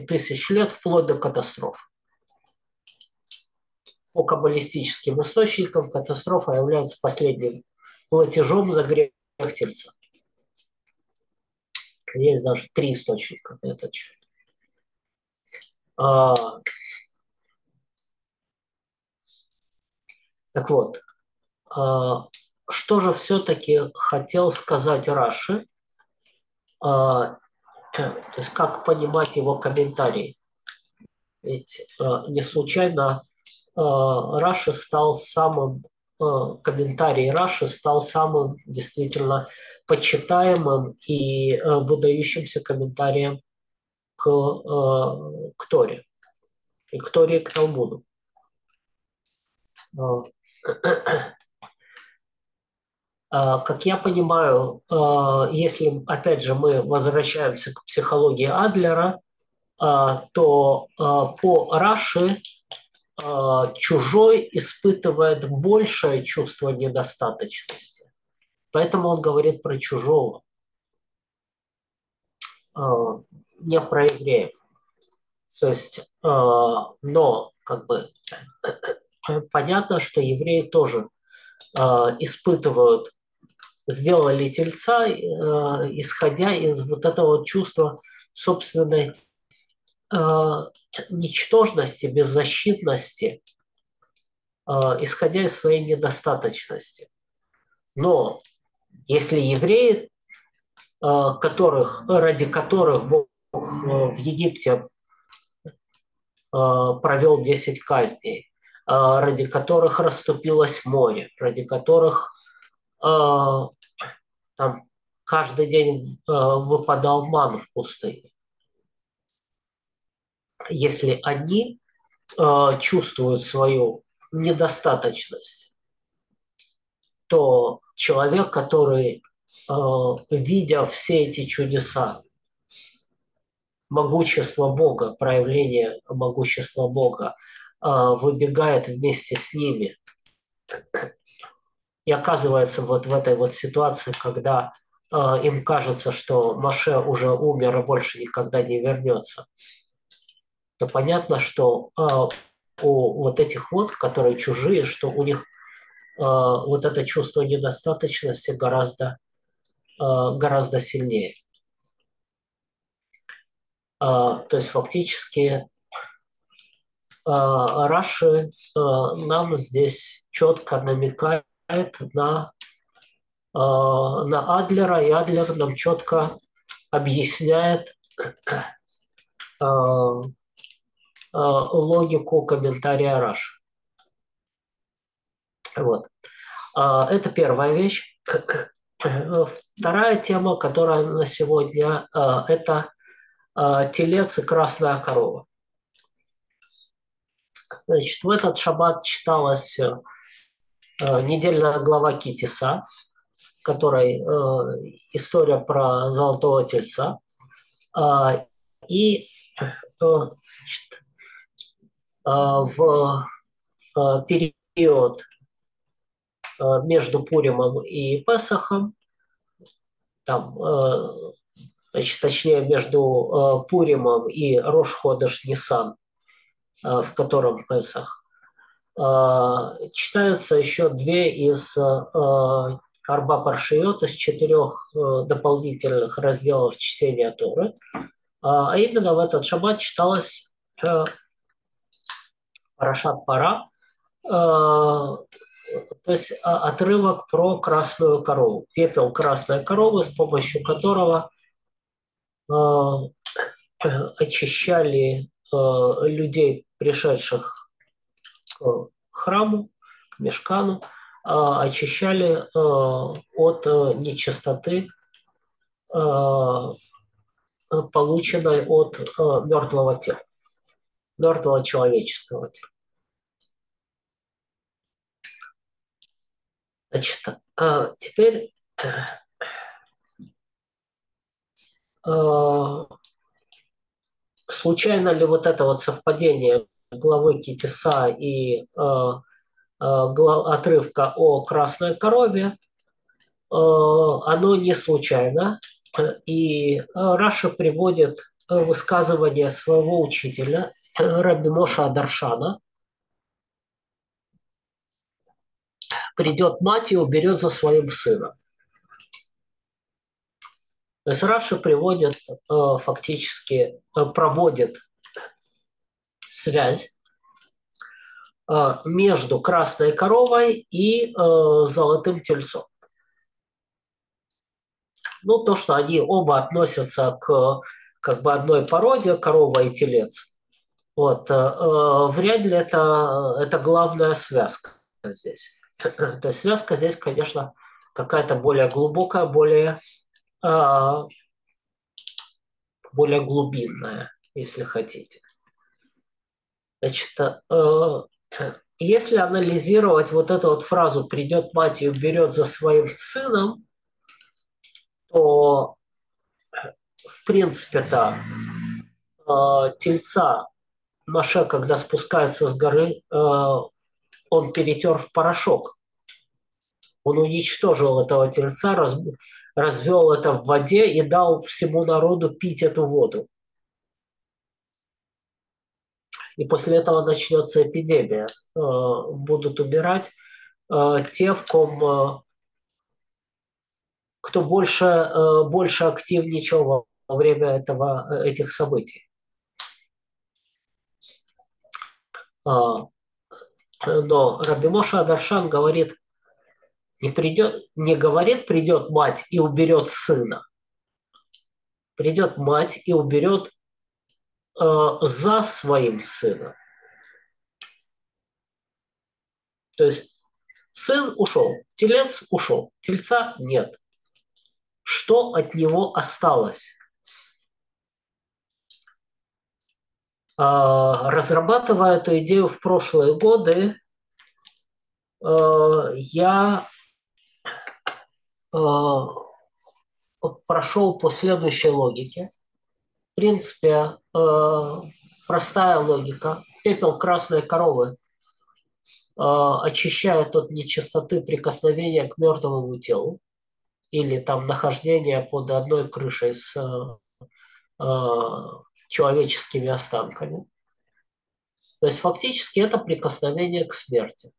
тысяч лет вплоть до катастроф. По каббалистическим источникам катастрофа является последним платежом за грех Тельца. Есть даже 3 источника на этот счет. Так вот, что же все-таки хотел сказать Раши? То есть как понимать его комментарий? Ведь не случайно Раши стал самым, комментарий Раши стал самым действительно почитаемым и выдающимся комментарием к Торе, и к Торе, и к Талмуду. Как я понимаю, если, опять же, мы возвращаемся к психологии Адлера, то по Раши чужой испытывает большее чувство недостаточности. Поэтому он говорит про чужого, не про евреев. То есть, но как бы понятно, что евреи тоже испытывают, сделали тельца, исходя из вот этого чувства собственной ничтожности, беззащитности, исходя из своей недостаточности. Но если евреи, ради которых Бог в Египте провел 10 казней, ради которых расступилось море, ради которых там каждый день выпадал ман в пустыне. Если они чувствуют свою недостаточность, то человек, который, видя все эти чудеса, могущество Бога, проявление могущества Бога, выбегает вместе с ними и оказывается вот в этой вот ситуации, когда им кажется, что Моше уже умер и больше никогда не вернется, то понятно, что у вот этих вот, которые чужие, что у них вот это чувство недостаточности гораздо сильнее. То есть фактически Раши нам здесь четко намекает на Адлера, и Адлер нам четко объясняет логику комментария Раши. Вот. Это первая вещь. Вторая тема, которая на сегодня, это телец и красная корова. Значит, в этот шаббат читалась недельная глава Ки-Тиса, которой история про золотого тельца. И значит, в период между Пуримом и Песахом, там, значит, точнее, между Пуримом и Рош-Ходеш Нисан, в котором Песах, читаются еще 2 из Арба Паршиот, из 4 дополнительных разделов чтения Торы. А именно в этот шаббат читалась Парашат Пара, то есть отрывок про красную корову, пепел красной коровы, с помощью которого очищали людей, пришедших к храму, к мешкану, очищали от нечистоты, полученной от мертвого тела, мертвого человеческого тела. Значит, теперь случайно ли вот это вот совпадение главы Ки-Тиса и отрывка о красной корове, оно не случайно. И Раша приводит высказывание своего учителя Раби Моше Адаршана. Придет мать и уберет за своим сыном. То есть Раши приводит, фактически проводит связь между красной коровой и золотым тельцом. Ну, то, что они оба относятся к как бы одной породе, корова и телец, вот, вряд ли это главная связка здесь. То есть связка здесь, конечно, какая-то более глубокая, э, более глубинная, если хотите. Значит, если анализировать вот эту вот фразу «придет мать и уберет за своим сыном», то, в принципе-то, тельца Моше, когда спускается с горы, он перетер в порошок. Он уничтожил этого тельца, развел это в воде и дал всему народу пить эту воду. И после этого начнется эпидемия. Будут убирать те, в ком кто больше активничал во время этих событий. Но Раби Моше Адаршан говорит, не говорит, придет мать и уберет сына. Придет мать и уберет за своим сыном. То есть сын ушел, телец ушел, тельца нет. Что от него осталось? Разрабатывая эту идею в прошлые годы, я прошел по следующей логике. В принципе, простая логика. Пепел красной коровы очищает от нечистоты прикосновения к мертвому телу или там нахождения под одной крышей с человеческими останками. То есть фактически это прикосновение к смерти.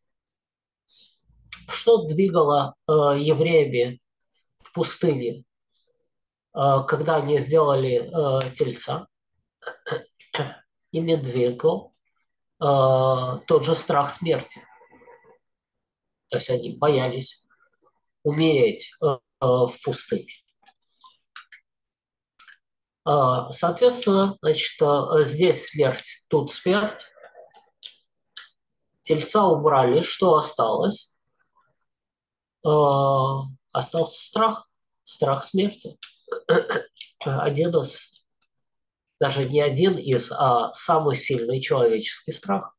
Что двигало евреями в пустыне, когда они сделали тельца? Ими двигал тот же страх смерти. То есть они боялись умереть в пустыне. Соответственно, значит, здесь смерть, тут смерть. Тельца убрали. Что осталось? Остался страх. Страх смерти. Один из, даже не один из, а самый сильный человеческий страх.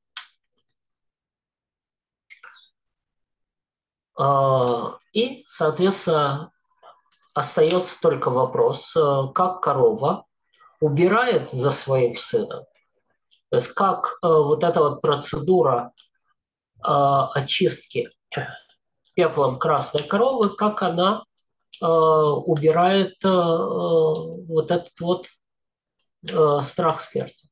И, соответственно, остается только вопрос, как корова убирает за своим сыном. То есть как вот эта вот процедура очистки пеплом красной коровы, как она убирает вот этот вот страх смерти.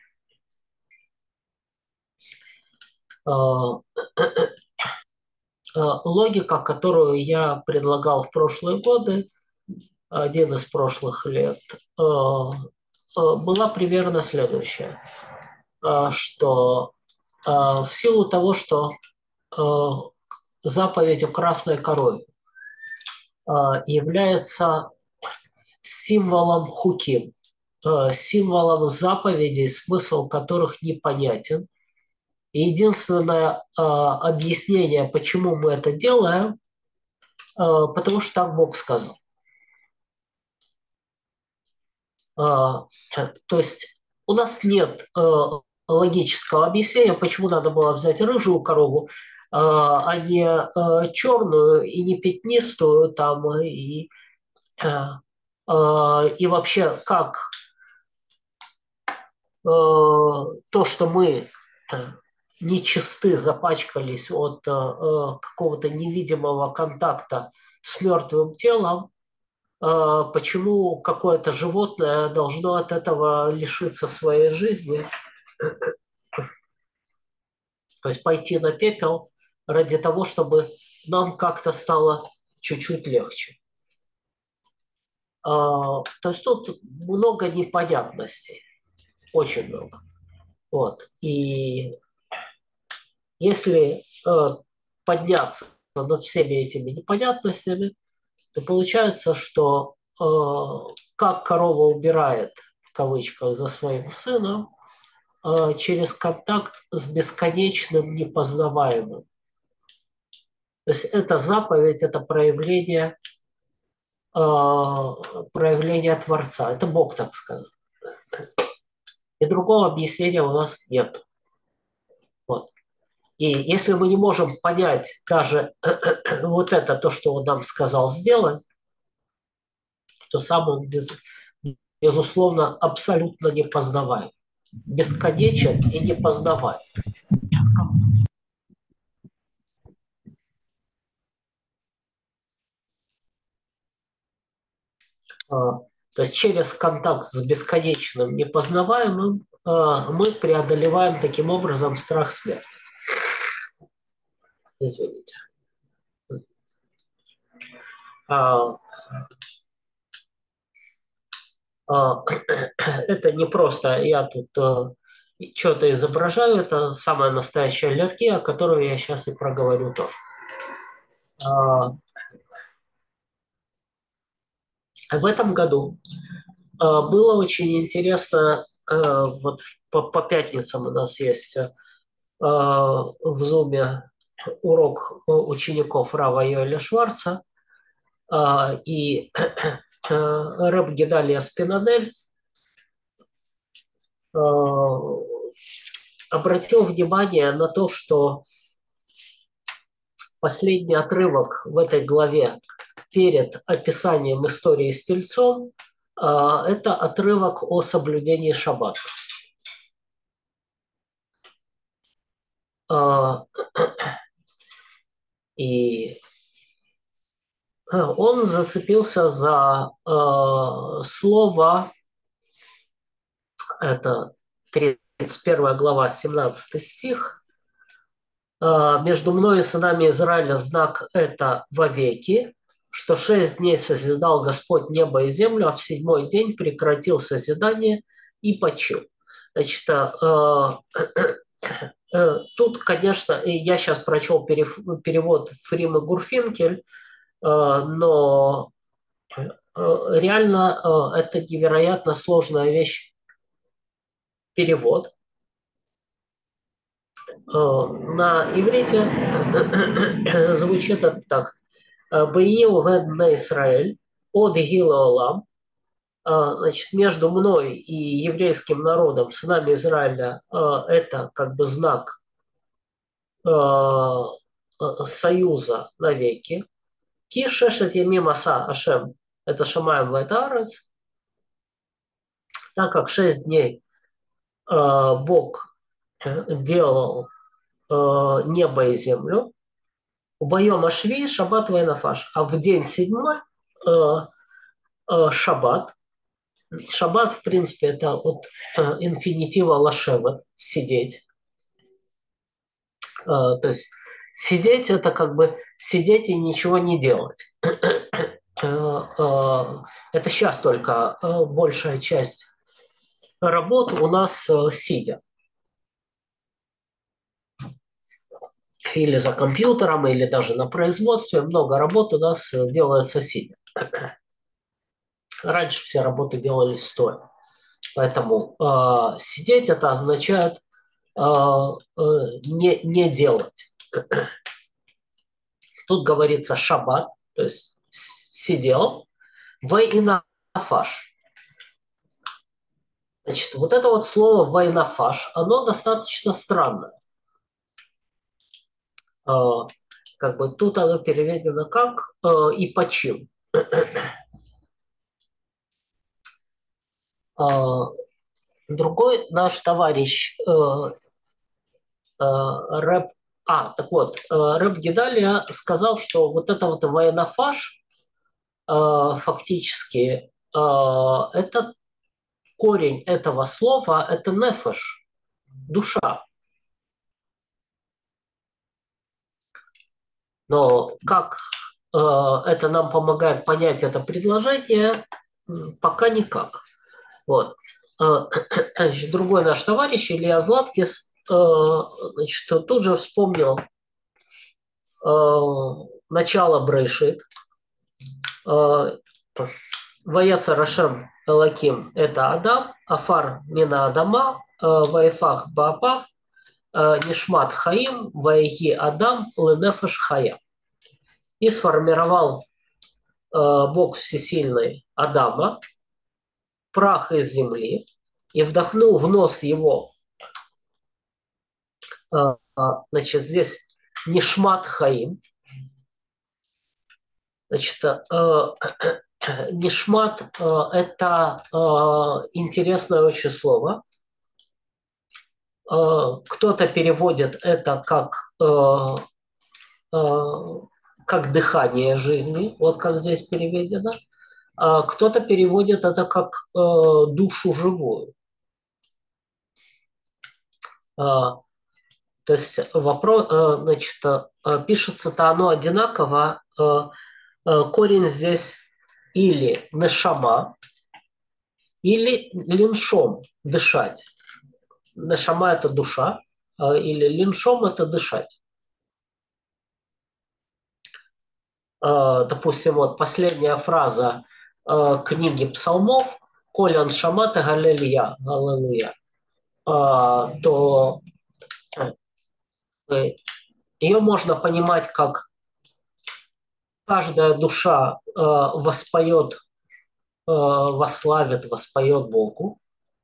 Логика, которую я предлагал в прошлые годы, один из прошлых лет, была примерно следующая, что в силу того, что заповедь о красной корове является символом хуким, символом заповедей, смысл которых непонятен. И единственное объяснение, почему мы это делаем, потому что так Бог сказал. То есть у нас нет логического объяснения, почему надо было взять рыжую корову, а не черную и не пятнистую там, и вообще как то, что мы нечисты, запачкались от какого-то невидимого контакта с мертвым телом, почему какое-то животное должно от этого лишиться своей жизни, то есть пойти на пепел ради того, чтобы нам как-то стало чуть-чуть легче. То есть тут много непонятностей, очень много. Вот. И если подняться над всеми этими непонятностями, то получается, что как корова убирает, в кавычках, за своим сыном, через контакт с бесконечным непознаваемым. То есть это заповедь, это проявление Творца. Это Бог так сказал. И другого объяснения у нас нет. Вот. И если мы не можем понять даже вот это, то, что он нам сказал сделать, то сам он, безусловно, абсолютно непознаваем. Бесконечен и непознаваем. То есть через контакт с бесконечным, непознаваемым мы преодолеваем таким образом страх смерти. Извините. А, а, это не просто я тут что-то изображаю, это самая настоящая аллергия, которую я сейчас и проговорю тоже. А, в этом году было очень интересно, вот по пятницам у нас есть в Зуме урок учеников Рава Йоэля Шварца, и рэб Гедалия Спинадель обратил внимание на то, что последний отрывок в этой главе перед описанием истории с тельцом это отрывок о соблюдении шаббата. И он зацепился за слово, это 31 глава, 17 стих, «Между мной и сынами Израиля знак это вовеки, что 6 дней созидал Господь небо и землю, а в 7-й день прекратил созидание и почил». Значит, тут, конечно, я сейчас прочел перевод Фримы Гурфинкель, но реально это невероятно сложная вещь, перевод. На иврите звучит это так. «Беил вен Израиль от гила олам». Значит, между мной и еврейским народом, сынами Израиля, это как бы знак союза навеки. Ки шешет ямим аса ашем, это шамаем вайтарец, так как 6 дней Бог делал небо и землю, убоем ашви, шаббат вайнафаш, а в день 7 шаббат. Шаббат, в принципе, это от инфинитива лашеват, сидеть. То есть сидеть это как бы сидеть и ничего не делать. Это сейчас только большая часть работ у нас сидя. Или за компьютером, или даже на производстве. Много работ у нас делается сидя. Раньше все работы делались стоя. Поэтому сидеть это означает не делать. Тут говорится шаббат, то есть сидел, вайнафаш. Значит, вот это вот слово вайнафаш, оно достаточно странное. Как бы тут оно переведено как и почил. Другой наш товарищ Рэб, так вот, Рэб Гедалия сказал, что вот это вот вайнафаш, фактически это корень этого слова – это нефеш, душа. Но как это нам помогает понять это предложение, пока никак. Вот. Значит, другой наш товарищ, Илья Златкис, значит, тут же вспомнил начало Брейшит. Ваяца Рашем Элаким – это Адам, Афар Мина Адама, Ваефах Баапав, Нишмат Хаим, Ваеги Адам, Ленефеш Хая. И сформировал Бог Всесильный Адама, прах из земли, и вдохнул в нос его, значит, здесь Нишмат Хаим, значит, Нишмат – это интересное очень слово. Кто-то переводит это как дыхание жизни, вот как здесь переведено. Кто-то переводит это как душу живую. То есть вопрос, значит, пишется-то оно одинаково. Корень здесь или нешама, или линшом, дышать. Нешама – это душа, или линшом – это дышать. Допустим, вот последняя фраза книги псалмов «Колян шамата галелия», «Аллилуйя», то ее можно понимать как каждая душа воспоет, восславит, воспоет Богу,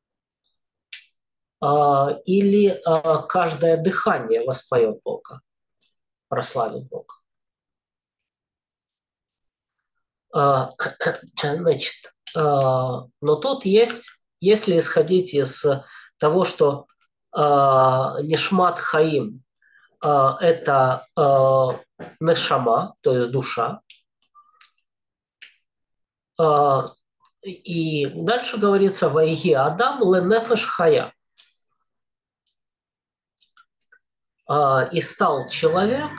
или каждое дыхание воспоет Бога, прославит Бога. Значит, но тут есть, если исходить из того, что Нишмат Хаим это нешама, то есть душа, и дальше говорится «Ваиги Адам ленефеш хая». И стал человек,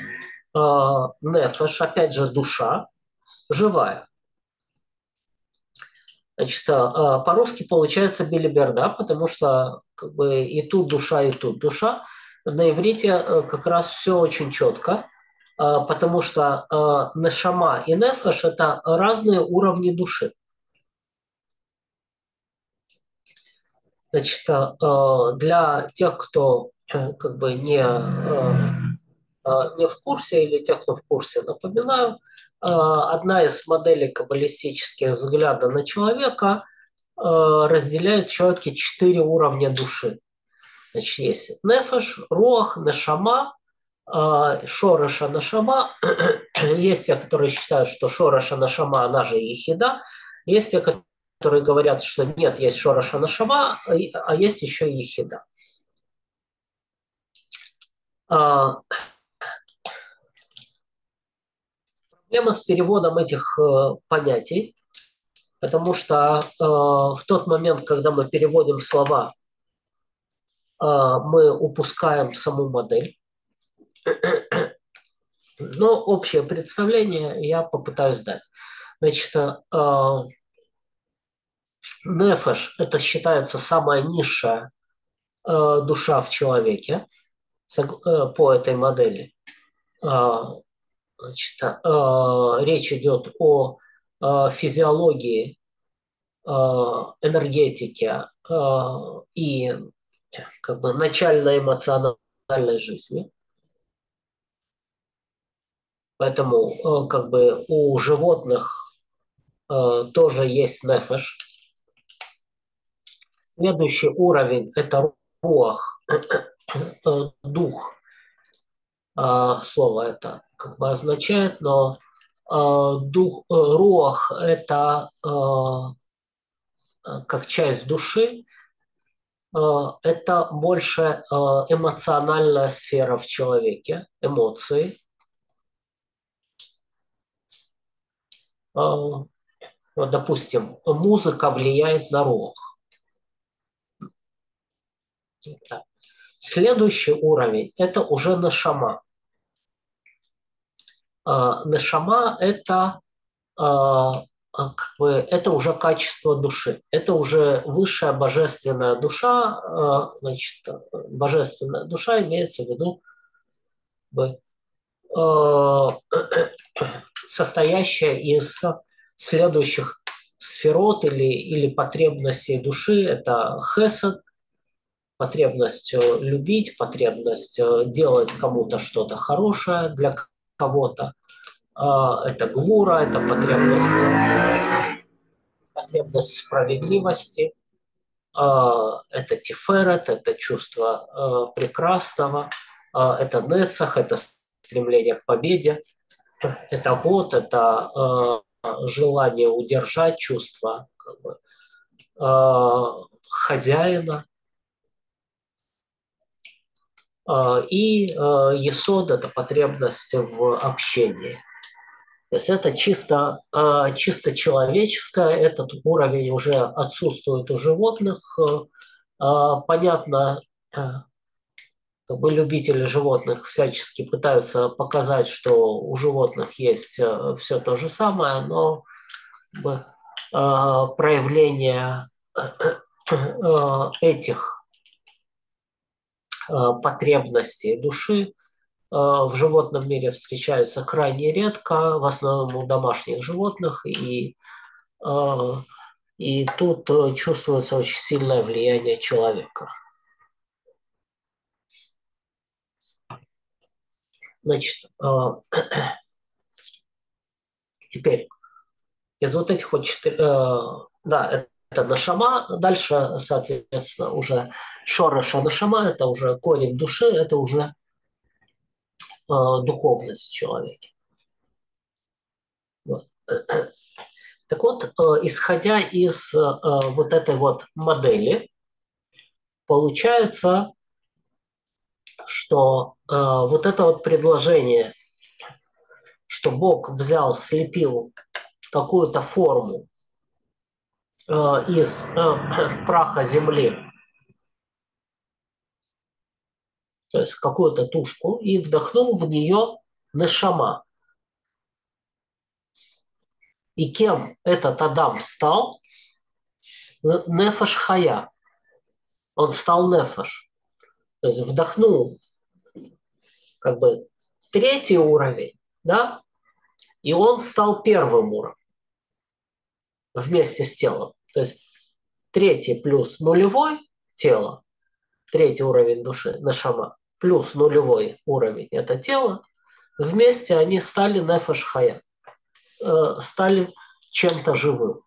нефеш, опять же душа, живая. Значит, по-русски получается белиберда, потому что как бы и тут душа, и тут душа. На иврите как раз все очень четко, потому что нешама и нефеш – это разные уровни души. Значит, для тех, кто как бы не в курсе или тех, кто в курсе, напоминаю, одна из моделей каббалистических взгляда на человека разделяет в человеке 4 уровня души. Значит, есть нефеш, руах, нешама, шореша, нешама. Есть те, которые считают, что шореша, нешама, она же ехида. Есть те, которые говорят, что нет, есть шореша, нешама, а есть еще и ехида. Проблема с переводом этих понятий, потому что в тот момент, когда мы переводим слова, мы упускаем саму модель. Но общее представление я попытаюсь дать. Значит, нефеш – это считается самая низшая душа в человеке по этой модели. Значит, речь идет о физиологии, энергетике и как бы начальной эмоциональной жизни. Поэтому как бы у животных тоже есть нефеш. Следующий уровень – это руах, дух. Слово это как бы означает, но дух, руах – это как часть души, это больше эмоциональная сфера в человеке, эмоции. Вот, допустим, музыка влияет на рух. Да. Следующий уровень – это уже нашама. Нашама – это, как бы, это уже качество души. Это уже высшая божественная душа. Значит, божественная душа имеется в виду э, состоящая из следующих сферот или потребностей души. Это хесед, потребность любить, потребность делать кому-то что-то хорошее для кого-то. Это гвура, это потребность справедливости, это тиферет, это чувство прекрасного, это нецах, это стремление к победе, это год, это желание удержать чувство как бы, хозяина. И есод – это потребность в общении. То есть это чисто человеческое, этот уровень уже отсутствует у животных. Понятно, как бы любители животных всячески пытаются показать, что у животных есть все то же самое, но как бы, проявление этих потребностей души в животном мире встречаются крайне редко, в основном у домашних животных, и тут чувствуется очень сильное влияние человека. Значит, теперь из вот этих вот да, это нашама, дальше, соответственно, уже шороша нашама, это уже корень души, это уже духовность человека. Вот. Так вот, исходя из вот этой вот модели, получается, что вот это вот предложение, что Бог взял, слепил какую-то форму из праха земли, то есть какую-то тушку, и вдохнул в нее нешама. И кем этот Адам стал? Нефеш хая. Он стал нефеш. То есть вдохнул как бы третий уровень, да, и он стал первым уровнем вместе с телом. То есть третий плюс нулевой тело, третий уровень души, нашама, плюс нулевой уровень это тело, вместе они стали нефеш хая, стали чем-то живым.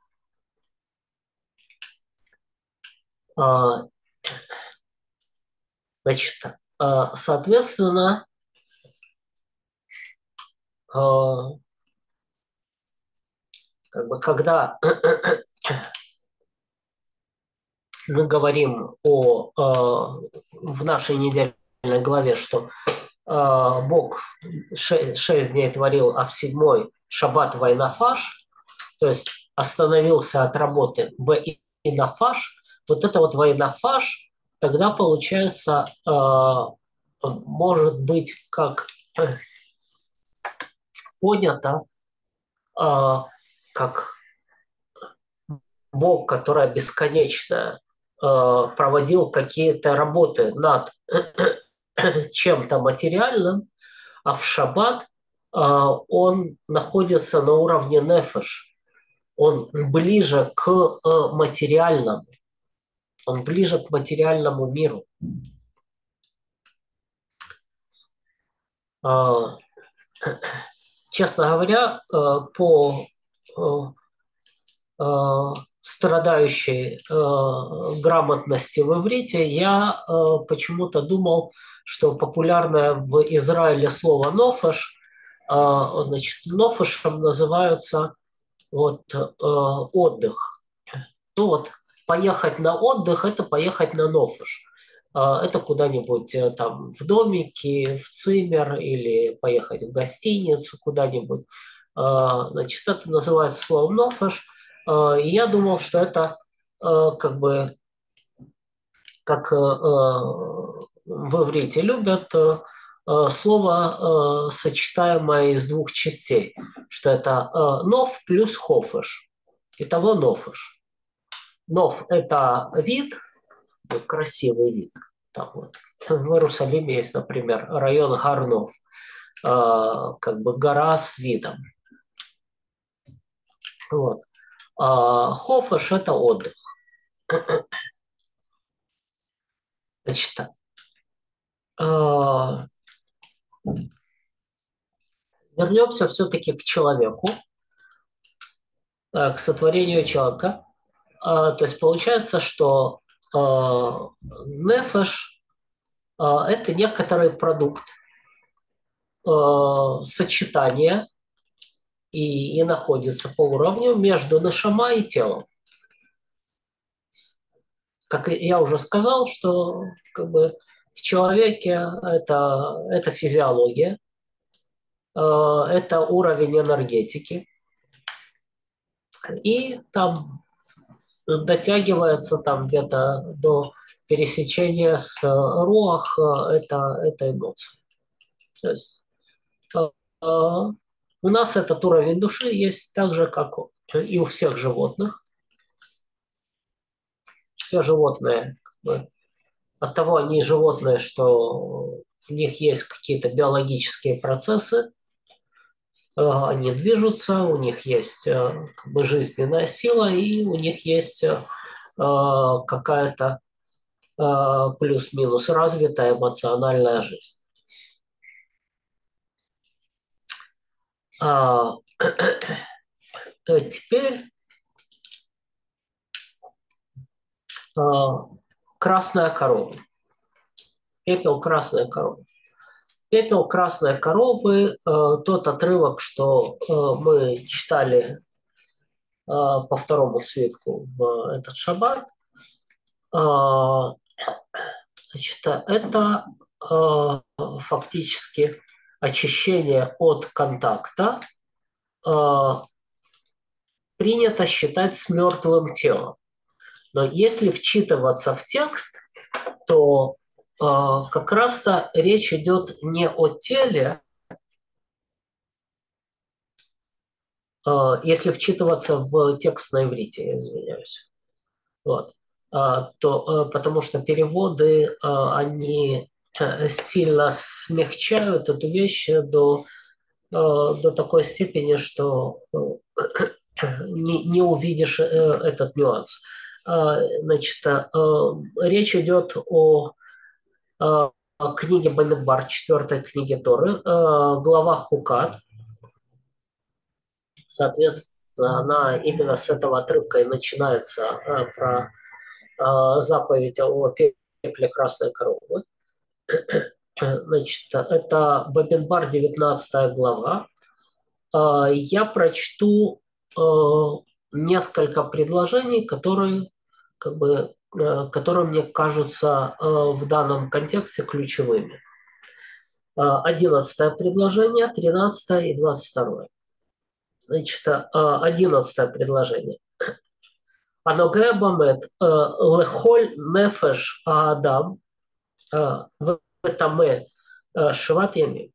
Значит, соответственно, как бы, когда мы говорим в нашей недельной главе, что Бог 6 дней творил, а в 7-й шаббат вайнафаш, то есть остановился от работы в инафаш, вот это вот вайнафаш, тогда получается, может быть, как понято, как Бог, который бесконечно проводил какие-то работы над чем-то материальным, а в шаббат он находится на уровне нефеш. Он ближе к материальному. Он ближе к материальному миру. Честно говоря, по страдающей грамотности в иврите, я почему-то думал, что популярное в Израиле слово «нофеш», значит, нофешем называются вот, отдых. Ну вот, поехать на отдых – это поехать на нофеш. Это куда-нибудь там в домике, в циммер или поехать в гостиницу куда-нибудь. Значит, это называется словом «нофеш». И я думал, что это как бы, как в иврите любят, слово, сочетаемое из двух частей, что это «нов» плюс «хофеш». Итого «нофеш». Нов – это вид, красивый вид. Там вот. В Иерусалиме есть, например, район Гарнов, как бы гора с видом. Вот. Хофеш – это отдых. Значит, вернемся все-таки к человеку, к сотворению человека. То есть получается, что нефеш – это некоторый продукт сочетания и находится по уровню между нешама и телом. Как я уже сказал, что как бы в человеке это физиология, это уровень энергетики, и там дотягивается там где-то до пересечения с руах, это эмоции. То есть у нас этот уровень души есть так же, как и у всех животных. Все животные, как бы, от того они животные, что в них есть какие-то биологические процессы, они движутся, у них есть как бы жизненная сила, и у них есть какая-то плюс-минус развитая эмоциональная жизнь. Теперь красная корова. Пепел красной коровы. Пепел красной коровы, тот отрывок, что мы читали по второму свитку в этот шаббат, значит, это фактически очищение от контакта принято считать с мертвым телом. Но если вчитываться в текст, то как раз-то речь идет не о теле, если вчитываться в текст на иврите, я извиняюсь. Вот. Потому что переводы, они сильно смягчают эту вещь до такой степени, что не увидишь этот нюанс. Значит, речь идет о книге Бамидбар, 4 книге Торы, глава Хукат. Соответственно, она именно с этого отрывка и начинается про заповедь о пепле красной коровы. Значит, это Бамидбар, 19 глава. Я прочту несколько предложений, которые, как бы, которые мне кажутся в данном контексте ключевыми. 11 предложение, 13 и 22. Значит, 11 предложение. Аногея бамет лехоль нефеш аадам ветаме шват ямим.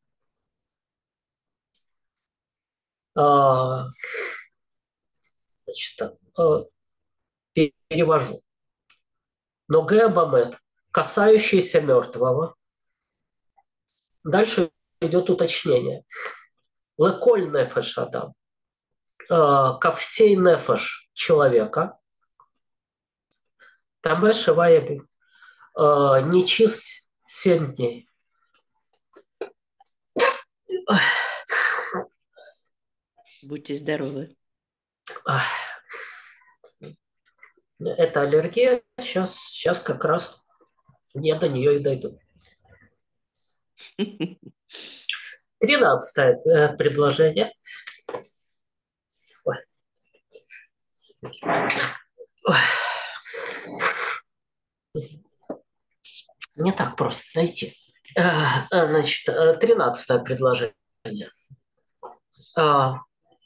Значит, перевожу. Ногея бамет, касающийся мертвого. Дальше идет уточнение. Леколь нефеш адам. Ко всей нефеш человека. Тамэ шиваеби. Нечист 7 дней. Будьте здоровы. Это аллергия. Сейчас как раз я до нее и дойду. 13 предложение. Не так просто найти. Значит, 13 предложение.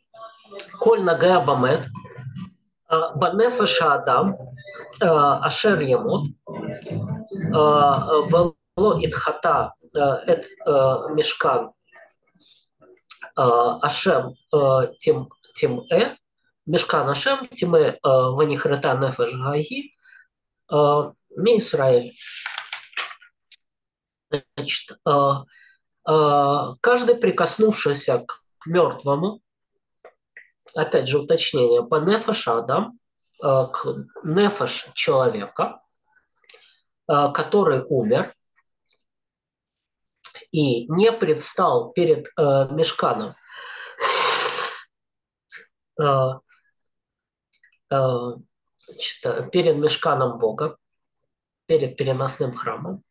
коль нагая бамет, банефеша адам, ашер емот, вело итхата эт мешкан ашем тим мешкан ашем тиме ванихрета нефеш гаги ми Исраэль. Значит, каждый прикоснувшийся к мертвому, опять же уточнение, по нефеш адам, к нефеш человека, который умер и не предстал перед мешканом, значит, перед мешканом Бога, перед переносным храмом,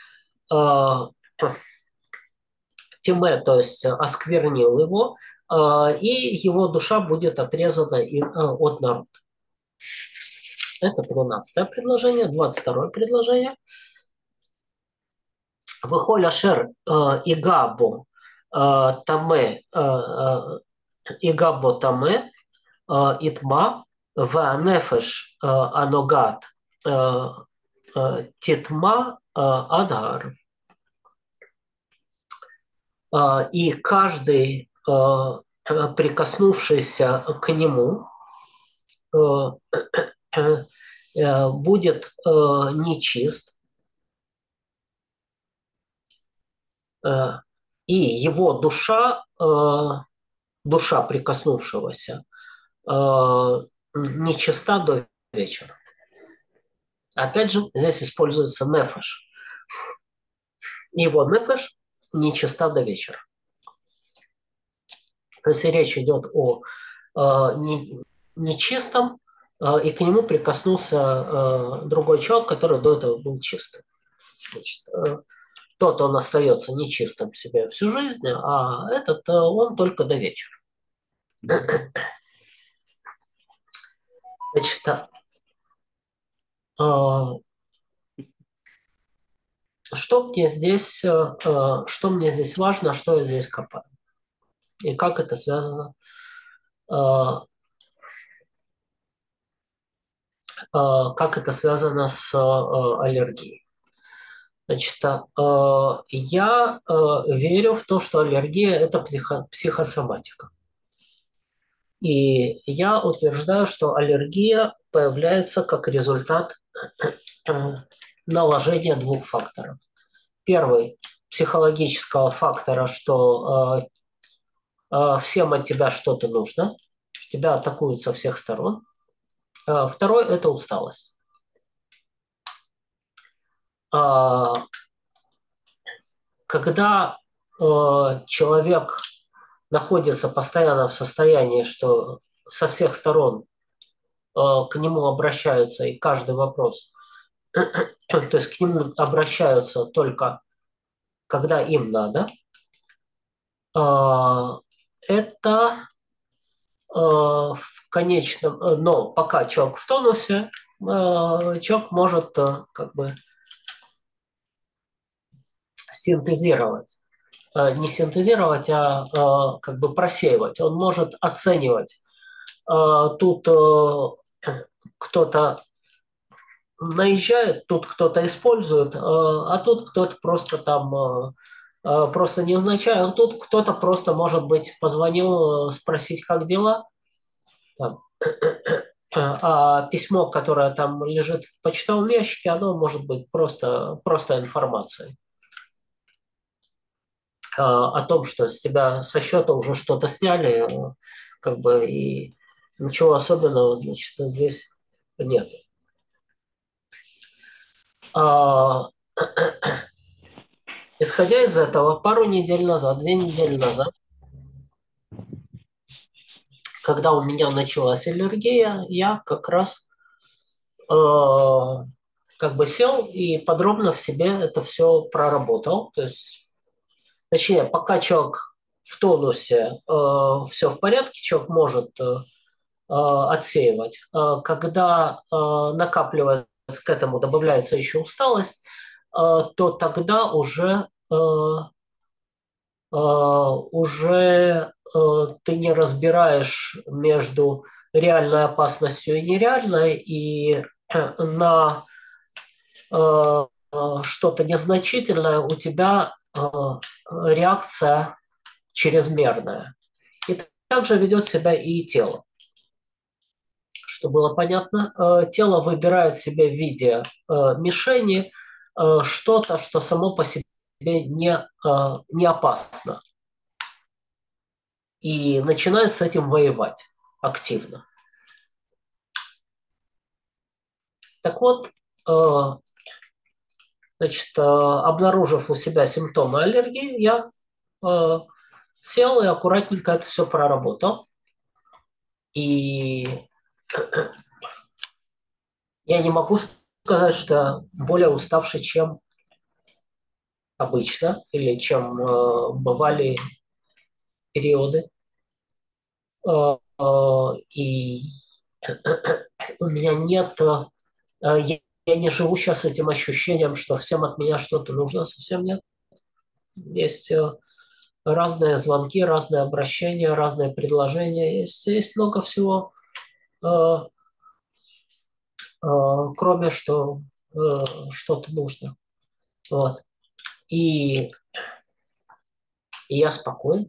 тиме, то есть осквернил его, и его душа будет отрезана от народа. Это 13 предложение. 22 предложение. Выхоль ашер игабо таме игабо таме итма ванефеш аногат титма адар. И каждый, прикоснувшийся к нему, будет нечист, и его душа, душа прикоснувшегося, нечиста до вечера. Опять же, здесь используется нефеш. Его нефеш нечиста до вечера. То есть речь идет о нечистом, и к нему прикоснулся другой человек, который до этого был чистым. Значит, тот, он остается нечистым в себе всю жизнь, а этот, он только до вечера. Значит, что мне здесь важно, что я здесь копаю? И как это связано? Как это связано с аллергией? Значит, я верю в то, что аллергия – это психосоматика. И я утверждаю, что аллергия появляется как результат наложения двух факторов. Первый – психологического фактора, что всем от тебя что-то нужно, тебя атакуют со всех сторон. Второй – это усталость. Когда человек находится постоянно в состоянии, что со всех сторон к нему обращаются, и каждый вопрос, то есть к нему обращаются только когда им надо, это в конечном, но пока человек в тонусе, человек может как бы синтезировать. Не синтезировать, а как бы просеивать. Он может оценивать. Тут кто-то наезжает, тут кто-то использует, а тут кто-то просто там просто невзначай, а тут кто-то просто, может быть, позвонил спросить, как дела. Там. А письмо, которое там лежит в почтовом ящике, оно может быть просто информацией о том, что с тебя со счета уже что-то сняли, как бы, и ничего особенного, значит, здесь нет. Исходя из этого, пару недель назад, 2 недели назад, когда у меня началась аллергия, я как раз как бы сел и подробно в себе это все проработал. То есть, точнее, пока человек в тонусе, все в порядке, человек может отсеивать. Когда накапливается к этому, добавляется еще усталость, то тогда уже ты не разбираешь между реальной опасностью и нереальной, и на что-то незначительное у тебя реакция чрезмерная. И также ведет себя и тело. Чтобы было понятно, тело выбирает себе в виде мишени что-то, что само по себе не опасно. И начинает с этим воевать активно. Так вот, значит, обнаружив у себя симптомы аллергии, я сел и аккуратненько это все проработал. И я не могу сказать, что более уставший, чем обычно, или чем бывали периоды. И у меня нет... я не живу сейчас с этим ощущением, что всем от меня что-то нужно, совсем нет. Есть разные звонки, разные обращения, разные предложения. Есть много всего, кроме что что-то нужно. Вот. И я спокоен.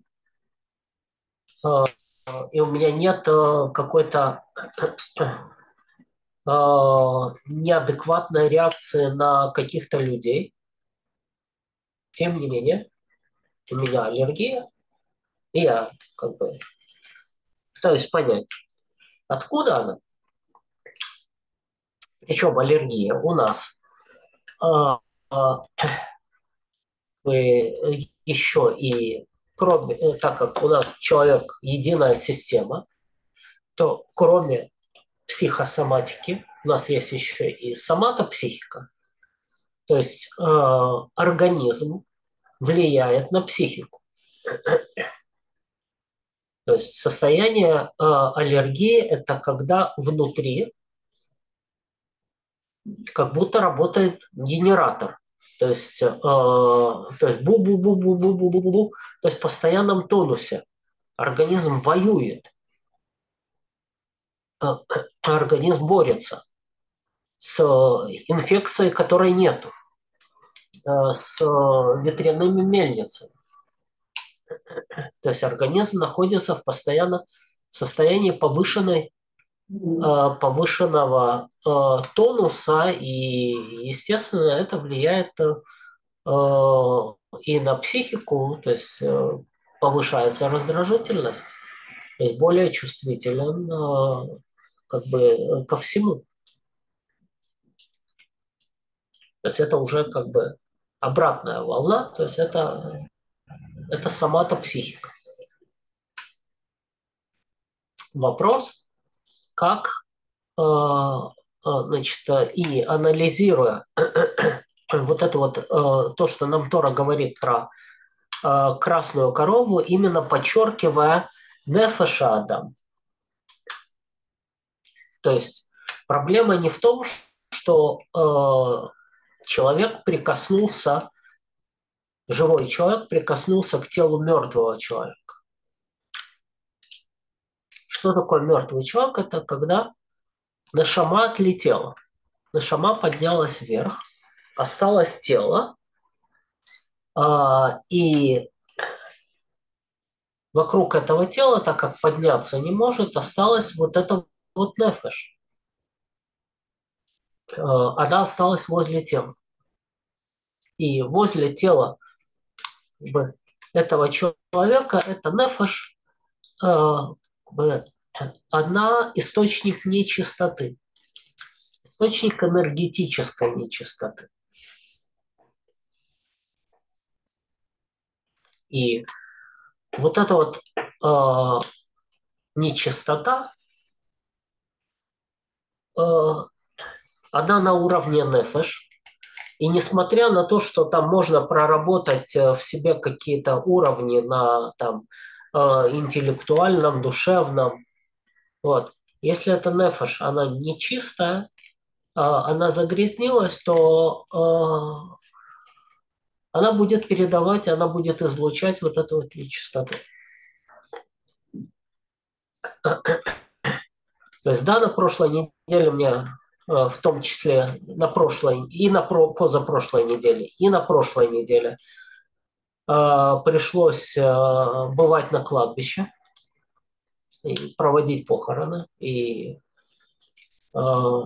И у меня нет какой-то неадекватной реакции на каких-то людей. Тем не менее, у меня аллергия, и я как бы пытаюсь понять, откуда она. Причем аллергия у нас а, еще и кроме, так как у нас человек единая система, то кроме психосоматики у нас есть еще и соматопсихика, то есть организм влияет на психику. То есть состояние аллергии – это когда внутри как будто работает генератор. То есть бу-бу-бу-бу-бу-бу-бу-бу, то есть в постоянном тонусе. Организм воюет, организм борется с инфекцией, которой нету, с ветряными мельницами. То есть организм находится в постоянном состоянии повышенного тонуса, и, естественно, это влияет и на психику, то есть повышается раздражительность, то есть более чувствителен как бы ко всему. То есть это уже как бы обратная волна, то есть это сама-то психика. Вопрос, как, значит, и анализируя вот это вот, то, что нам Тора говорит про красную корову, именно подчеркивая нефеша Адам. То есть проблема не в том, что человек прикоснулся, живой человек прикоснулся к телу мертвого человека. Что такое мертвый человек? Это когда нешама отлетела. Нешама поднялась вверх, осталось тело, и вокруг этого тела, так как подняться не может, осталось вот это вот нефеш. Она осталась возле тела. И возле тела этого человека это нефеш, она источник нечистоты, источник энергетической нечистоты. И вот эта вот нечистота, она на уровне нефеш. И несмотря на то, что там можно проработать в себе какие-то уровни на там, интеллектуальном, душевном, вот, если это нефеш, она нечистая, она загрязнилась, то она будет передавать, она будет излучать вот эту вот нечистоту. То есть, да, на прошлой неделе мне, в том числе на прошлой и позапрошлой неделе, и на прошлой неделе пришлось бывать на кладбище и проводить похороны. И э,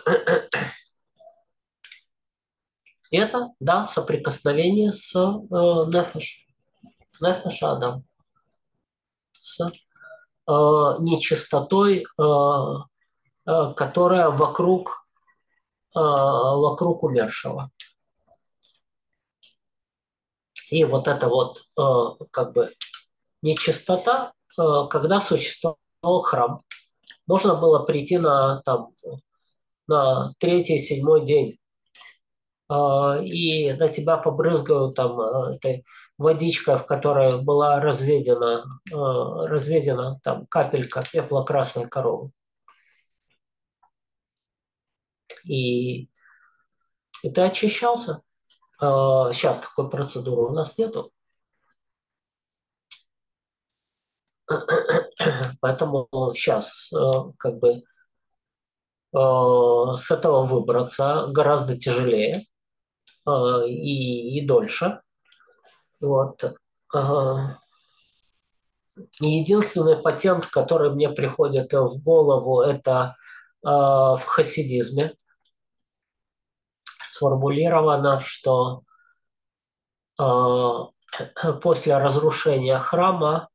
это, да, соприкосновение с нефеш, нефеш Адам, с нечистотой, которая вокруг умершего. И вот это вот как бы нечистота, когда существовал храм. Можно было прийти на третий, седьмой день, и на тебя побрызгают этой водичкой, в которой была разведена там капелька пепла красной коровы. И, и ты очищался. Сейчас такой процедуры у нас нету. Поэтому сейчас как бы с этого выбраться гораздо тяжелее и дольше. Вот. Единственный патент, который мне приходит в голову, это в хасидизме сформулировано, что после разрушения храма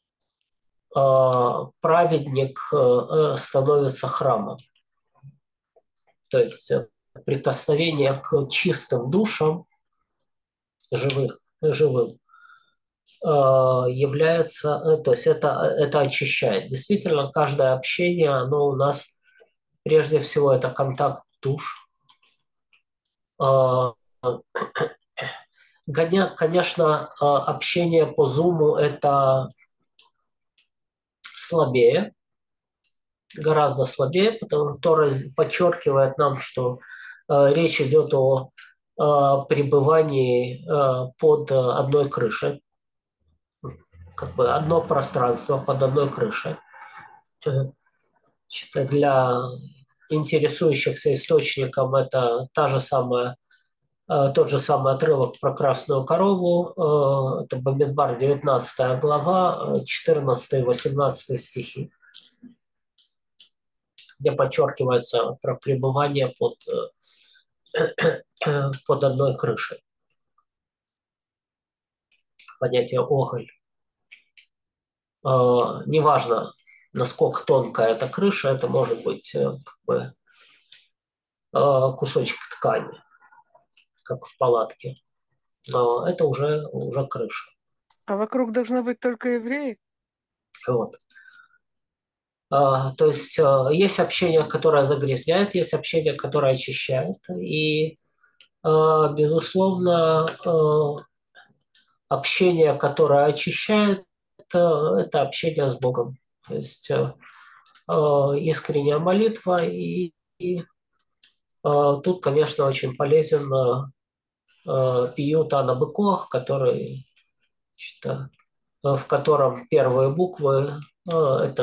праведник становится храмом. То есть прикосновение к чистым душам живым является, то есть это очищает. Действительно, каждое общение, оно у нас прежде всего это контакт душ. Конечно, общение по Zoom это слабее, гораздо слабее, потому что Тора подчеркивает нам, что речь идет о пребывании под одной крышей, как бы одно пространство под одной крышей. Для интересующихся источником это тот же самый отрывок про красную корову, это Бамидбар, 19 глава, 14-18 стихи, где подчеркивается про пребывание под одной крышей. Понятие оголь. Неважно, насколько тонкая эта крыша, это может быть как бы кусочек ткани, как в палатке. Но это уже крыша. А вокруг должны быть только евреи? Вот. То есть есть общение, которое загрязняет, есть общение, которое очищает. И, безусловно, общение, которое очищает, это общение с Богом. То есть искренняя молитва. И тут, конечно, очень полезен пиют о Набыкох, в котором первые буквы это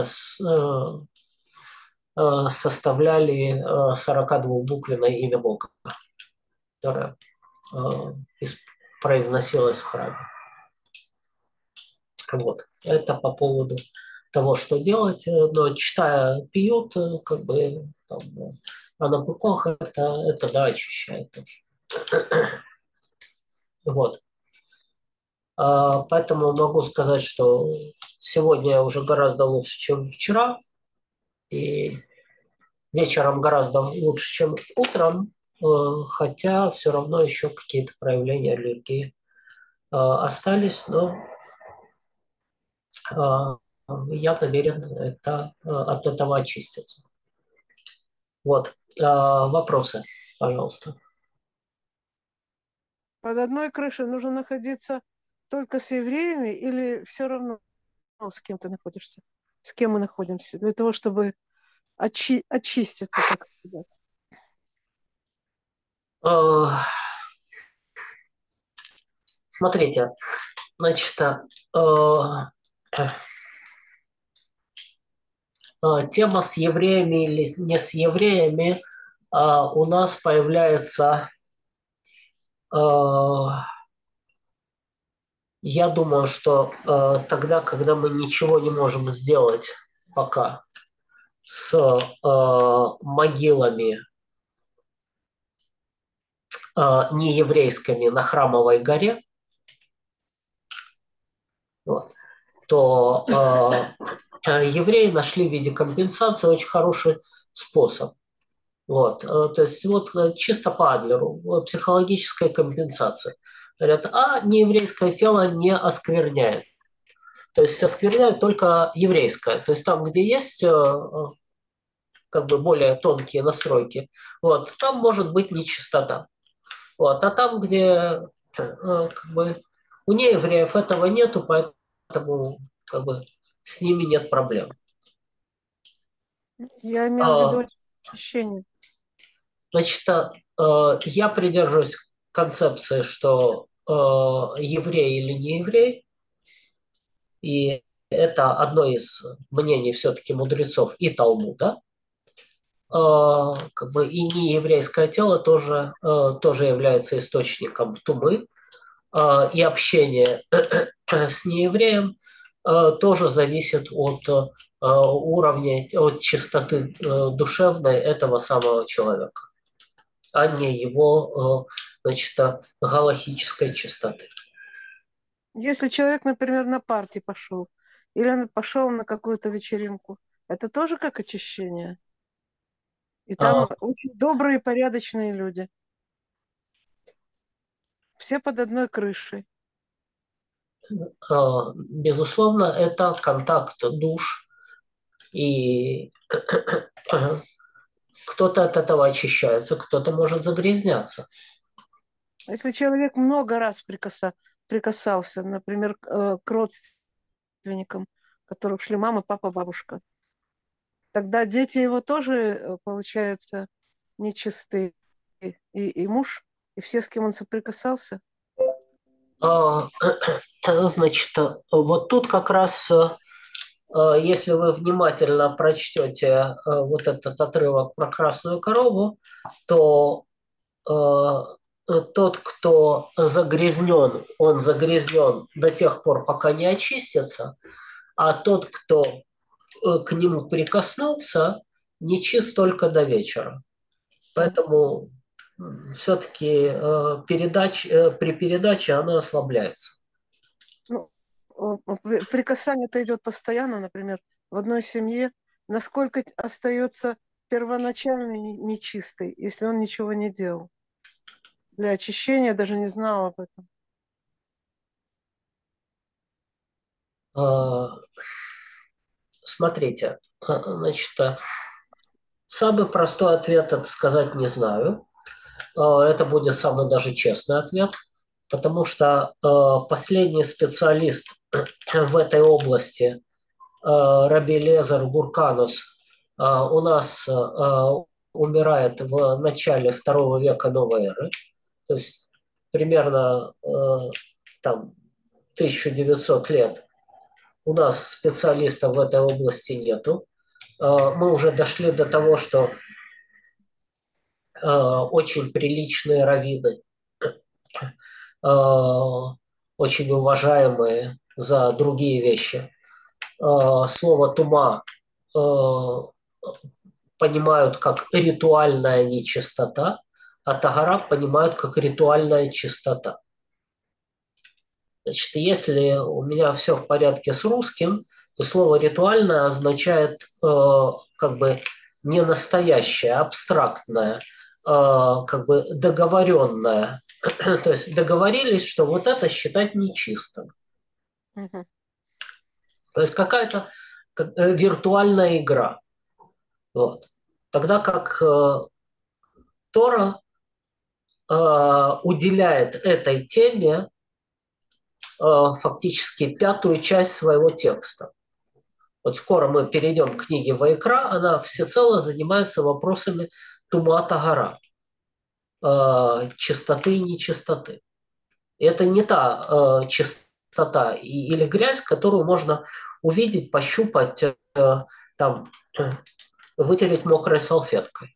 составляли 42-буквенное имя Бога, которое произносилось в храме. Вот. Это по поводу того, что делать. Но читая пьют, как бы там, а на быках это да, очищает тоже. Вот. Поэтому могу сказать, что сегодня уже гораздо лучше, чем вчера. И вечером гораздо лучше, чем утром, хотя все равно еще какие-то проявления аллергии остались, но я намерен от этого очиститься. Вот. Вопросы, пожалуйста. Под одной крышей нужно находиться только с евреями или все равно с кем ты находишься? С кем мы находимся? Для того, чтобы очиститься, так сказать. Смотрите, значит, тема с евреями или не с евреями, у нас появляется, я думаю, что тогда, когда мы ничего не можем сделать пока с могилами нееврейскими на Храмовой горе, вот, то евреи нашли в виде компенсации очень хороший способ. Вот, то есть вот чисто по Адлеру, психологическая компенсация. Говорят, нееврейское тело не оскверняет. То есть оскверняют только еврейское. То есть там, где есть как бы более тонкие настройки, вот, там может быть нечистота. Вот, а там, где как бы у неевреев этого нету, поэтому как бы с ними нет проблем. Я имела в А, виду очищение. Значит, я придерживаюсь концепции, что еврей или не еврей, и это одно из мнений все-таки мудрецов и Талмуда, как бы и нееврейское тело тоже является источником тумы, и общение с неевреем тоже зависит от уровня, от чистоты душевной этого самого человека, а не его, значит, галахической чистоты. Если человек, например, на партии пошел, или он пошел на какую-то вечеринку, это тоже как очищение. И А, там очень добрые, порядочные люди. Все под одной крышей. Безусловно, это контакт душ, и кто-то от этого очищается, кто-то может загрязняться. А если человек много раз прикасался, например, к родственникам, которых шли мама, папа, бабушка, тогда дети его тоже, получается, нечисты. И муж, и все, с кем он соприкасался. А, Значит, вот тут как раз, если вы внимательно прочтете вот этот отрывок про красную корову, то тот, кто загрязнен, он загрязнен до тех пор, пока не очистится, а тот, кто к нему прикоснулся, нечист только до вечера. Поэтому все-таки при передаче оно ослабляется. Ну, прикасание-то идет постоянно, например, в одной семье, насколько остается первоначально нечистой, если он ничего не делал. Для очищения даже не знал об этом. Смотрите, значит, самый простой ответ – это сказать «не знаю». Это будет самый даже честный ответ, потому что последний специалист в этой области, Раби Лезар Гурканус, у нас умирает в начале II века новой эры, то есть примерно там 1900 лет. У нас специалистов в этой области нету. Мы уже дошли до того, что очень приличные раввины, очень уважаемые за другие вещи, слово «тума» понимают как ритуальная нечистота, а тагара понимают как ритуальная чистота. Значит, если у меня все в порядке с русским, то слово «ритуальное» означает как бы не настоящее, а абстрактное, как бы договоренное. То есть договорились, что вот это считать нечистым. Мгм. То есть какая-то виртуальная игра. Вот. Тогда как Тора уделяет этой теме фактически пятую часть своего текста. Вот скоро мы перейдем к книге Ваикра, она всецело занимается вопросами тума тагара, чистоты и нечистоты. И это не та чистота или грязь, которую можно увидеть, пощупать там вытереть мокрой салфеткой.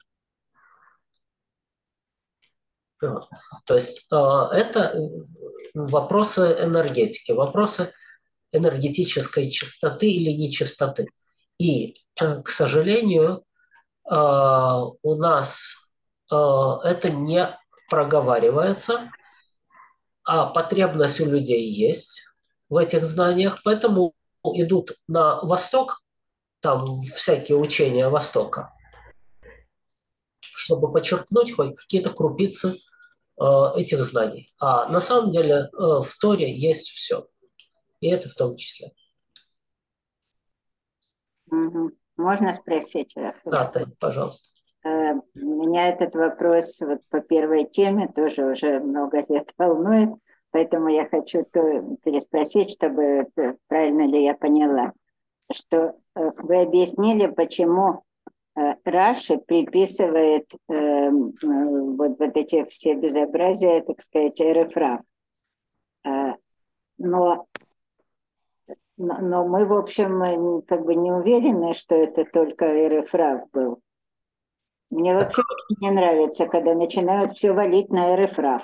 Вот. То есть это вопросы энергетики, вопросы энергетической чистоты или нечистоты. И, к сожалению, у нас это не проговаривается, а потребность у людей есть в этих знаниях, поэтому идут на Восток, там всякие учения Востока, чтобы подчеркнуть хоть какие-то крупицы этих знаний. А на самом деле в Торе есть все, и это в том числе. Мгм. Можно спросить, Да, Рафаэль? Тань, пожалуйста. Меня этот вопрос вот по первой теме тоже уже много лет волнует, поэтому я хочу переспросить, чтобы правильно ли я поняла, что вы объяснили, почему Раши приписывает вот эти все безобразия, так сказать, РФРАФ. Э, но, но мы, в общем, как бы не уверены, что это только РФРАФ был. Мне вообще не нравится, когда начинают все валить на РФРАФ.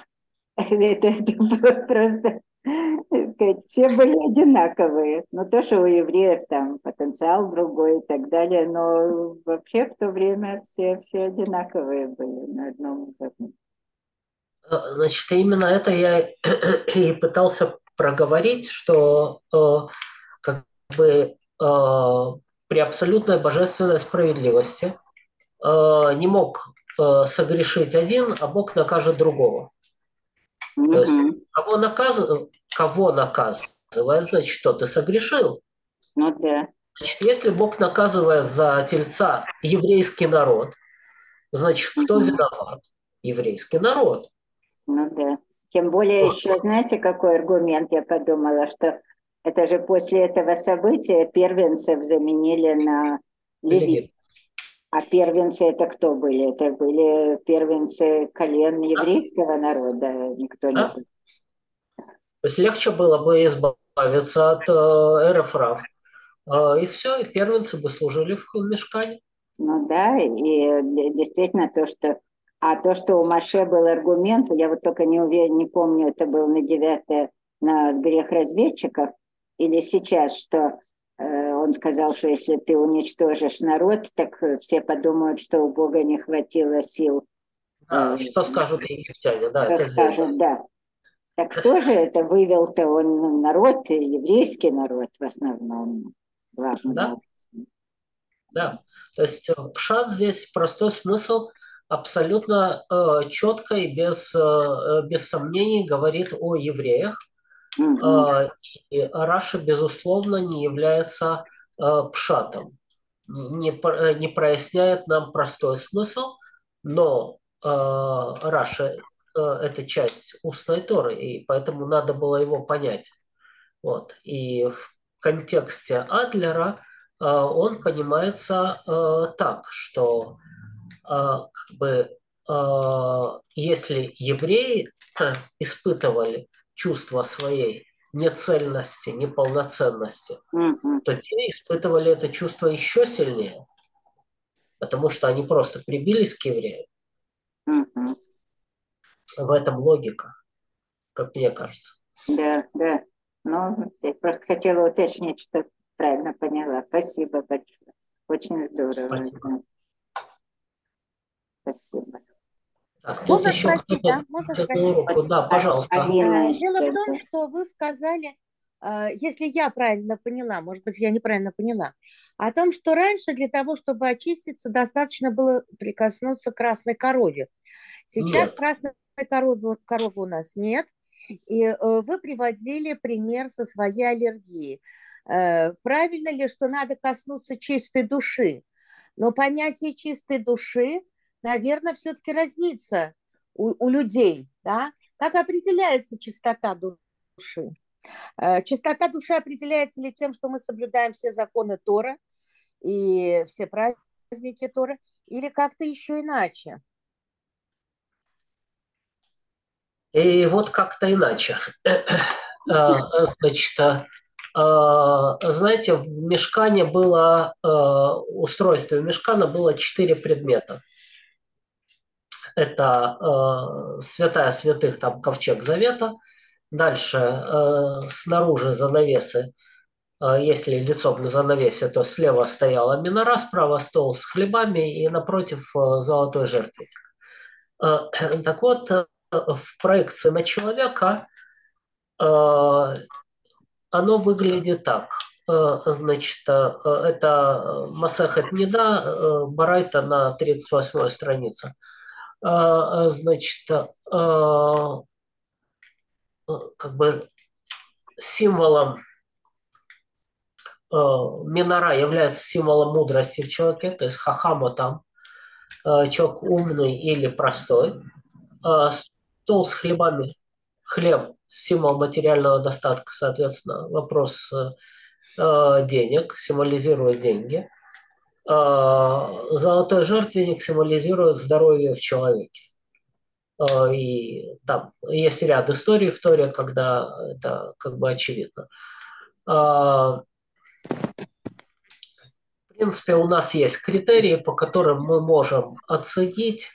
Это просто, так сказать, все были одинаковые. Ну, то, что у евреев там потенциал другой и так далее, но вообще в то время все одинаковые были на одном уровне. Значит, именно это я и пытался проговорить, что как бы при абсолютной божественной справедливости не мог согрешить один, а Бог накажет другого. То есть Мгм. кого наказывает, значит, что ты согрешил. Ну да, Значит, если Бог наказывает за тельца еврейский народ, значит, кто Мгм. виноват? Еврейский народ. ну да. Тем более еще, знаете, какой аргумент я подумала, что это же после этого события первенцев заменили на левит. Левит. А первенцы это кто были? Это были первенцы колен Да? еврейского народа, никто не... Да? То есть легче было бы избавиться от РФРАФ. И все, и первенцы бы служили в мешкане. Ну да, и действительно то, что... А то, что у Маше был аргумент, я вот только не уверен, не помню, это был на 9 на грех разведчиков, или сейчас, что он сказал, что если ты уничтожишь народ, так все подумают, что у Бога не хватило сил. Да, что скажут египтяне? Да, Что это здесь. скажут, да. Так кто же это вывел-то? Он народ, еврейский народ в основном, главным Да, образом. да. То есть пшат здесь простой смысл абсолютно четко и без сомнений говорит о евреях. Мгм. Э, и Раша, безусловно, не является пшатом. Не проясняет нам простой смысл, но Раша это часть устной Торы, и поэтому надо было его понять. Вот. И в контексте Адлера он понимается так, что как бы, если евреи испытывали чувство своей нецельности, неполноценности, Мгм. то те испытывали это чувство еще сильнее, потому что они просто прибились к евреям. Мгм. В этом логика, как мне кажется. Да, да. Ну, я просто хотела уточнить, что правильно поняла. Спасибо большое. Очень здорово. Спасибо. Да. Спасибо. Так, тут Можно еще спросить, кто-то да? Можно поднял спросить? руку. Да, пожалуйста. Алина Дело еще. в том, что вы сказали, если я правильно поняла, может быть, я неправильно поняла, о том, что раньше для того, чтобы очиститься, достаточно было прикоснуться к красной корове. Сейчас Нет. красной коровы у нас нет. И вы приводили пример со своей аллергией. Правильно ли, что надо коснуться чистой души? Но понятие чистой души, наверное, все-таки разнится у людей. Да? Как определяется чистота души? Чистота души определяется ли тем, что мы соблюдаем все законы Торы и все праздники Торы, или как-то еще иначе? И вот как-то иначе. Значит, Знаете, в мешкане было устройство, в мешкана было 4 предмета. Это святая святых, там ковчег завета. Дальше снаружи занавесы. Если лицом на занавесе, то слева стояла минора, справа стол с хлебами и напротив золотой жертвенник. Так вот, в проекции на человека оно выглядит так. Значит, это Масехет Нида, Барайта на 38 странице. Значит, как бы символом минора является символом мудрости в человеке, то есть хахама там, человек умный или простой. Стол с хлебами, хлеб, символ материального достатка, соответственно, вопрос денег, символизирует деньги. Золотой жертвенник символизирует здоровье в человеке. И там есть ряд историй в Торе, когда это как бы очевидно. В принципе, у нас есть критерии, по которым мы можем оценить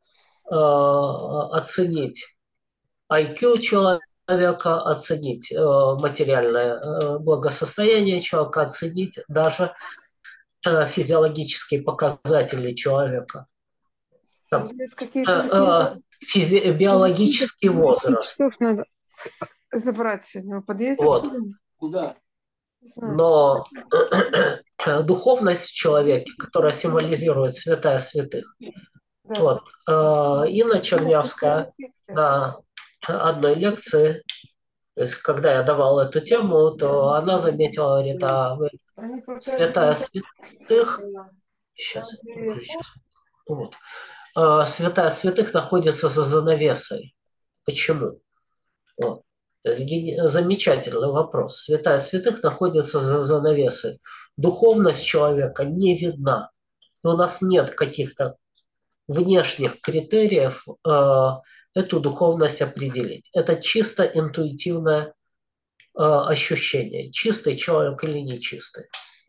IQ человека, оценить материальное благосостояние человека, оценить даже физиологические показатели человека. Там, биологический возраст. Часов надо забрать сегодня. Подъедете? Вот. Куда? Но духовность в человеке, которая символизирует святая святых. Да. Вот. Инна Чернявская на одной лекции, то есть когда я давал эту тему, то она заметила, говорит, святая святых, сейчас я включу. Вот. Святая святых находится за занавесой. Почему? Вот. То есть замечательный вопрос. Святая святых находится за занавесой. Духовность человека не видна. И у нас нет каких-то внешних критериев эту духовность определить. Это чисто интуитивное ощущение. Чистый человек или нечистый.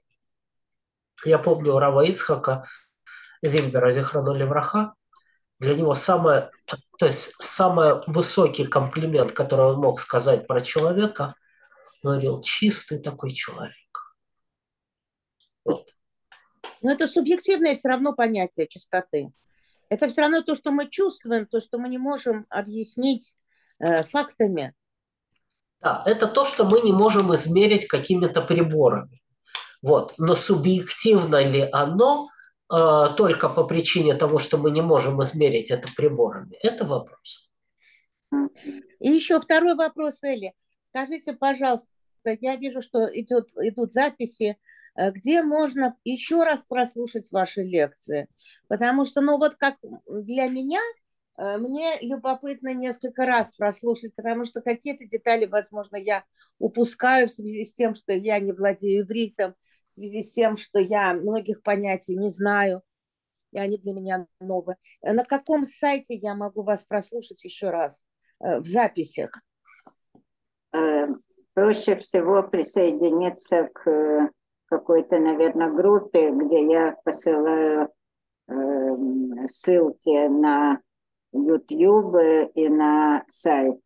Я помню у Рава Ицхака Зильбера Зихрону левраха, для него самый высокий комплимент, который он мог сказать про человека, говорил, чистый такой человек. Вот. Но это субъективное все равно понятие чистоты. Это все равно то, что мы чувствуем, то, что мы не можем объяснить фактами. Да, это то, что мы не можем измерить какими-то приборами. Вот. Но субъективно ли оно только по причине того, что мы не можем измерить это приборами? Это вопрос. И еще второй вопрос, Эли. Скажите, пожалуйста, я вижу, что идут записи, где можно еще раз прослушать ваши лекции. Потому что, ну вот как для меня, мне любопытно несколько раз прослушать, потому что какие-то детали, возможно, я упускаю в связи с тем, что я не владею ивритом, в связи с тем, что я многих понятий не знаю, и они для меня новые. На каком сайте я могу вас прослушать еще раз в записях? Проще всего присоединиться к какой-то, наверное, группе, где я посылаю ссылки на YouTube и на сайт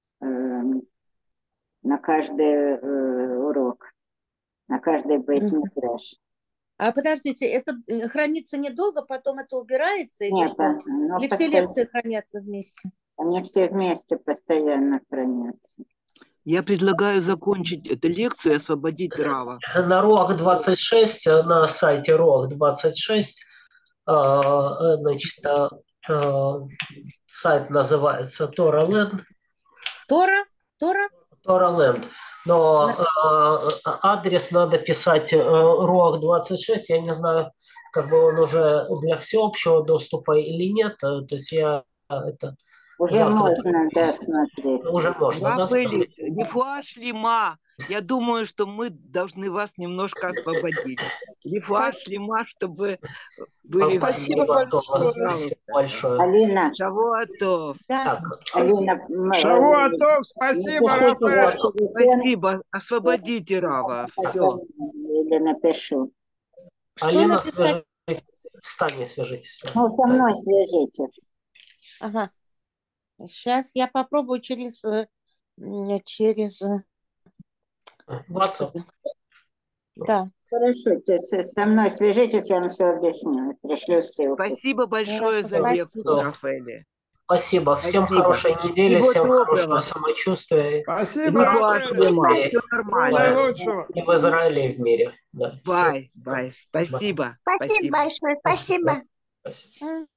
на каждый урок, на каждый бейт-мидраш. А подождите, это хранится недолго, потом это убирается? Или Нет, что? Или все лекции хранятся вместе? Они все вместе постоянно хранятся. Я предлагаю закончить эту лекцию и освободить Рава. На Руах 26, на сайте Руах 26, значит, сайт называется TorahLand. TorahLand. Но адрес надо писать Руах 26. Я не знаю, как бы он уже для всеобщего доступа или нет. То есть я это Уже завтра можно, да, смотреть. уже можно, да, Рафаэль, смотреть? рифуа шлема. Я думаю, что мы должны вас немножко освободить. Рифуа шлема, чтобы вы Спасибо большое. Спасибо большое. Алина, Шавуатов. Да. Так, Алина, Шавуатов, спасибо, напишите Рафаэль. ваш телефон, Спасибо. Освободите Рава. Все. или напишу. Что Алина, написать? с Таней свяжитесь. Ну, со мной свяжитесь. Ага. Сейчас я попробую через WhatsApp. да. Хорошо, со мной свяжитесь, я вам все объясню. Пришлю ссылку. Спасибо большое Хорошо, за спасибо. лекцию, Рафаэль. Спасибо. Всем Спасибо. хорошей недели, Всего всем доброго. хорошего самочувствия. Спасибо, Рифуа Рафаэль. шлема. Быстрее. Все Всего нормально. наилучшего. И в Израиле, и в мире. Да. Бай, бай. Спасибо. Спасибо большое, Спасибо. спасибо. Спасибо.